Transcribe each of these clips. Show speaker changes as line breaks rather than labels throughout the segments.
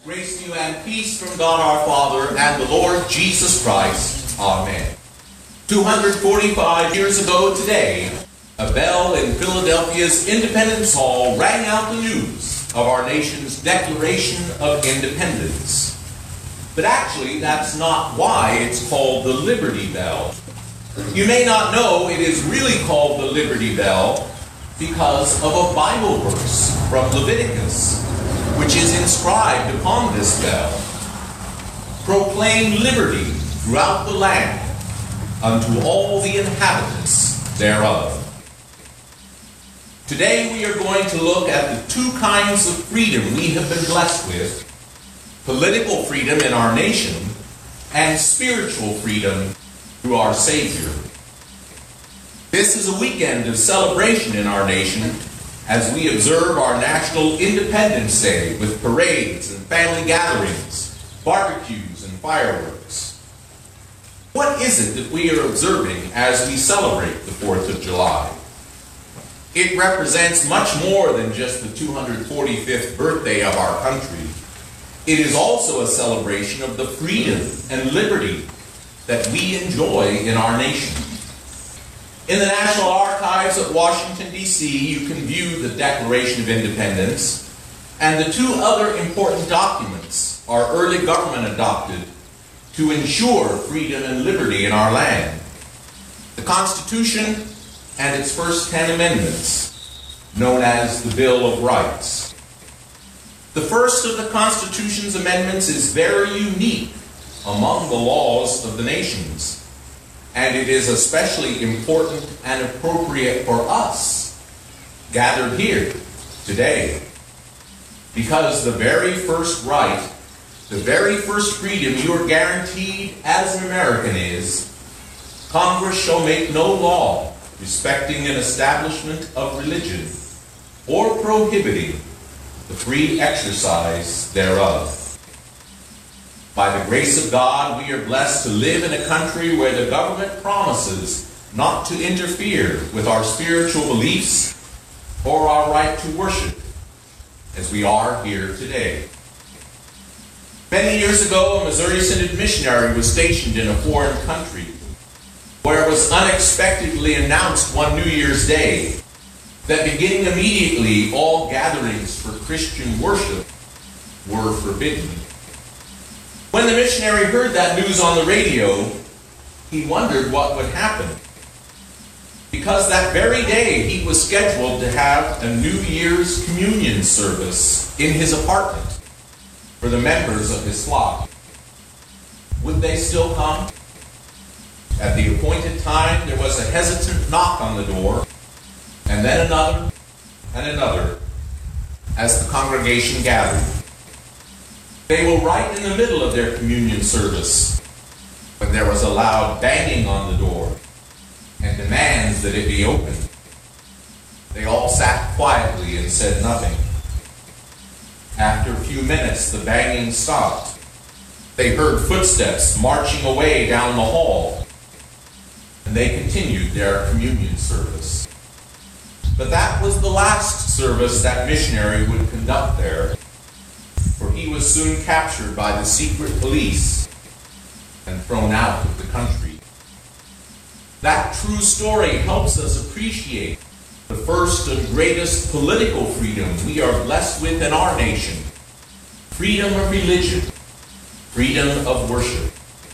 Grace to you and peace from God our Father and the Lord Jesus Christ. Amen. 245 years ago today, a bell in Philadelphia's Independence Hall rang out the news of our nation's Declaration of Independence. But actually, that's not why it's called the Liberty Bell. You may not know it is really called the Liberty Bell because of a Bible verse from Leviticus, which is inscribed upon this bell. Proclaim liberty throughout the land unto all the inhabitants thereof. Today we are going to look at the two kinds of freedom we have been blessed with: political freedom in our nation and spiritual freedom through our Savior. This is a weekend of celebration in our nation as we observe our National Independence Day with parades and family gatherings, barbecues and fireworks. What is it that we are observing as we celebrate the 4th of July? It represents much more than just the 245th birthday of our country. It is also a celebration of the freedom and liberty that we enjoy in our nation. In the National Archives at Washington, D.C., you can view the Declaration of Independence, and the two other important documents our early government adopted to ensure freedom and liberty in our land: the Constitution and its first 10 amendments, known as the Bill of Rights. The first of the Constitution's amendments is very unique among the laws of the nations, and it is especially important and appropriate for us, gathered here today, because the very first right, the very first freedom you are guaranteed as an American is, Congress shall make no law respecting an establishment of religion or prohibiting the free exercise thereof. By the grace of God, we are blessed to live in a country where the government promises not to interfere with our spiritual beliefs or our right to worship, as we are here today. Many years ago, a Missouri Synod missionary was stationed in a foreign country, where it was unexpectedly announced one New Year's Day that beginning immediately all gatherings for Christian worship were forbidden. When the missionary heard that news on the radio, he wondered what would happen, because that very day he was scheduled to have a New Year's communion service in his apartment for the members of his flock. Would they still come? At the appointed time, there was a hesitant knock on the door, and then another and another, as the congregation gathered. They were right in the middle of their communion service when there was a loud banging on the door and demands that it be opened. They all sat quietly and said nothing. After a few minutes, the banging stopped. They heard footsteps marching away down the hall, and they continued their communion service. But that was the last service that missionary would conduct there, for he was soon captured by the secret police and thrown out of the country. That true story helps us appreciate the first and greatest political freedom we are blessed with in our nation: freedom of religion, freedom of worship.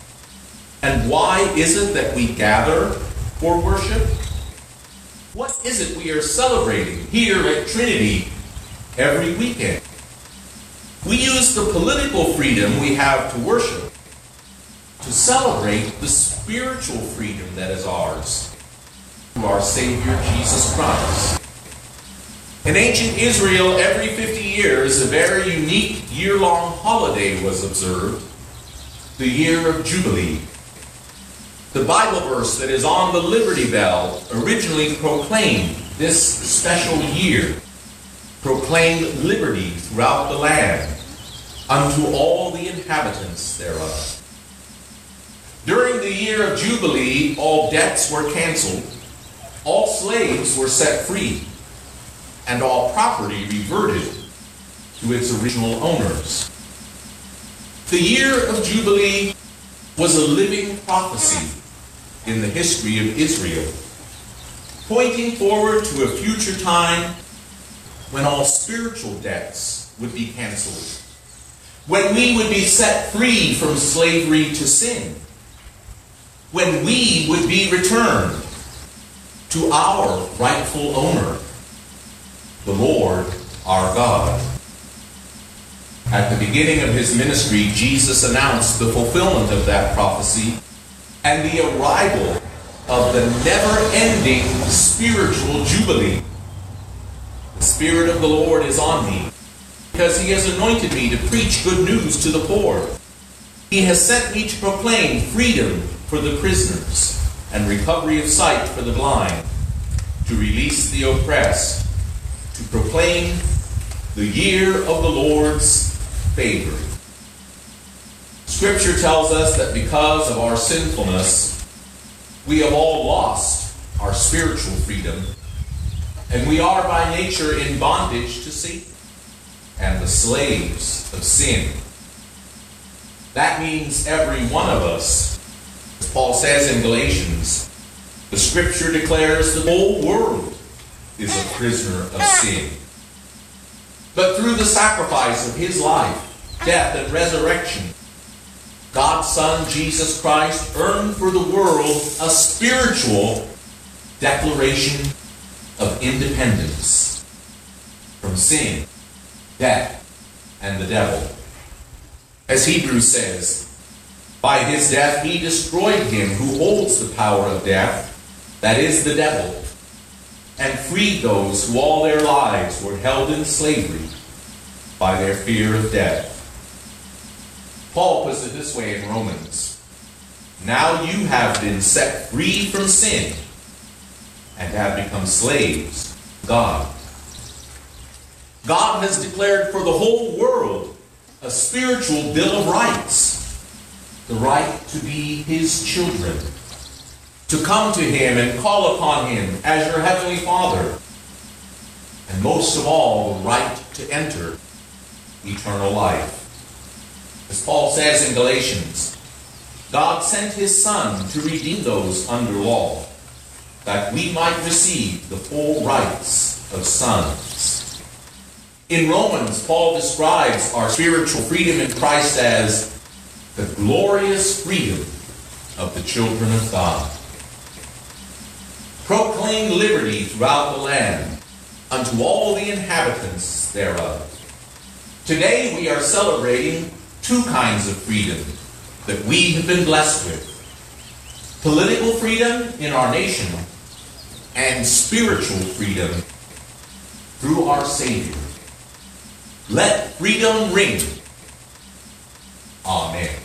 And why is it that we gather for worship? What is it we are celebrating here at Trinity every weekend? We use the political freedom we have to worship to celebrate the spiritual freedom that is ours through our Savior Jesus Christ. In ancient Israel, every 50 years, a very unique year-long holiday was observed: the year of Jubilee. The Bible verse that is on the Liberty Bell originally proclaimed this special year: proclaim liberty throughout the land unto all the inhabitants thereof. During the year of Jubilee, all debts were canceled, all slaves were set free, and all property reverted to its original owners. The year of Jubilee was a living prophecy in the history of Israel, pointing forward to a future time when all spiritual debts would be canceled, when we would be set free from slavery to sin, when we would be returned to our rightful owner, the Lord our God. At the beginning of his ministry, Jesus announced the fulfillment of that prophecy and the arrival of the never-ending spiritual jubilee. The Spirit of the Lord is on me, because he has anointed me to preach good news to the poor. He has sent me to proclaim freedom for the prisoners and recovery of sight for the blind, to release the oppressed, to proclaim the year of the Lord's favor. Scripture tells us that because of our sinfulness, we have all lost our spiritual freedom, and we are by nature in bondage to Satan and the slaves of sin. That means every one of us, as Paul says in Galatians, the Scripture declares the whole world is a prisoner of sin. But through the sacrifice of his life, death, and resurrection, God's Son, Jesus Christ, earned for the world a spiritual declaration of independence from sin, death, and the devil. As Hebrews says, by his death he destroyed him who holds the power of death, that is the devil, and freed those who all their lives were held in slavery by their fear of death. Paul puts it this way in Romans: now you have been set free from sin and have become slaves to God. God has declared for the whole world a spiritual bill of rights, the right to be his children, to come to him and call upon him as your heavenly Father, and most of all, the right to enter eternal life. As Paul says in Galatians, God sent his Son to redeem those under law, that we might receive the full rights of sons. In Romans, Paul describes our spiritual freedom in Christ as the glorious freedom of the children of God. Proclaim liberty throughout the land unto all the inhabitants thereof. Today we are celebrating two kinds of freedom that we have been blessed with: political freedom in our nation and spiritual freedom through our Savior. Let freedom ring. Amen.